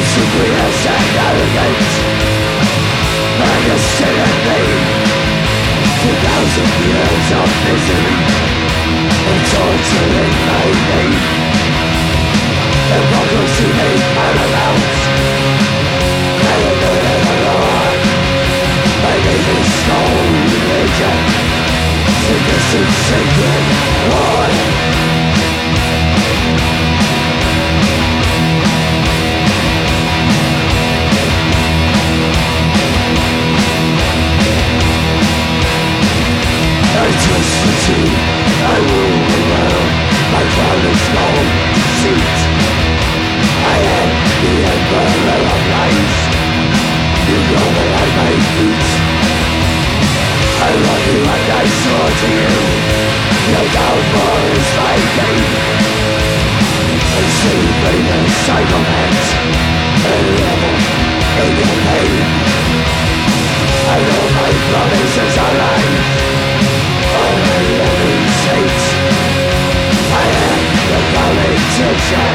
simply as an arrogant and a sin and pain. 2,000 years of misery and torture in my name. Hypocrisy made paramount. I am not alone. My name is no religion. This is sacred war. Electricity, I rule the world. My crown is no deceit. I am the emperor of life. You grovel at my feet. I love you and I swore to you. No downfall is my game. And celebrate the cybernet and level in your pain. I know my promises are right. I'm a living saint. I am the politician,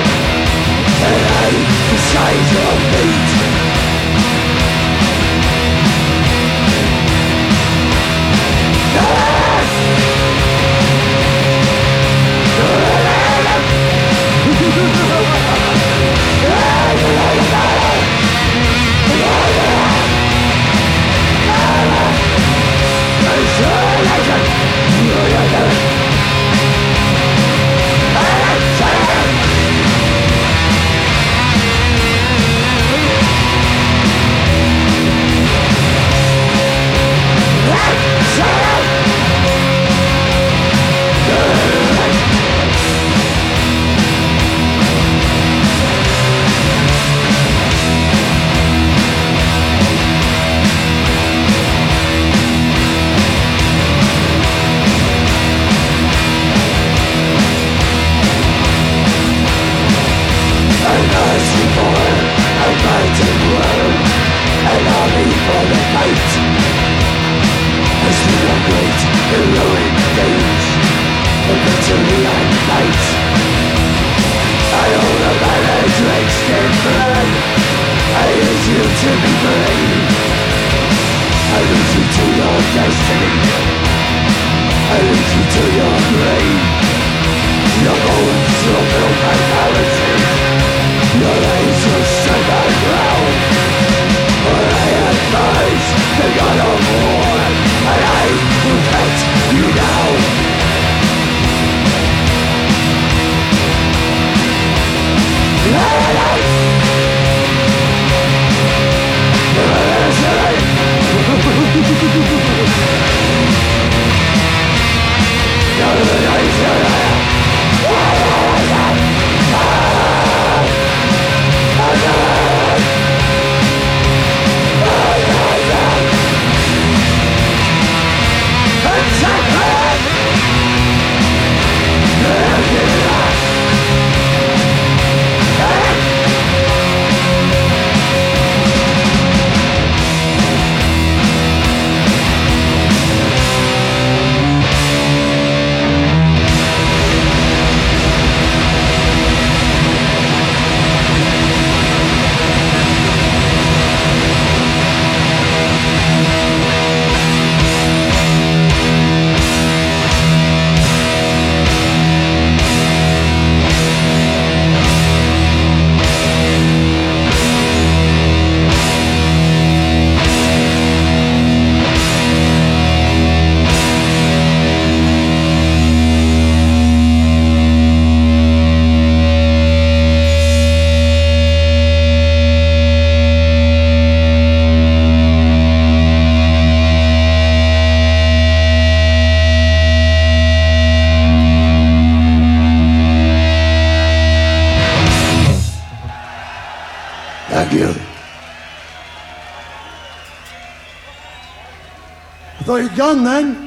and I decide your fate. Thought you'd gone then.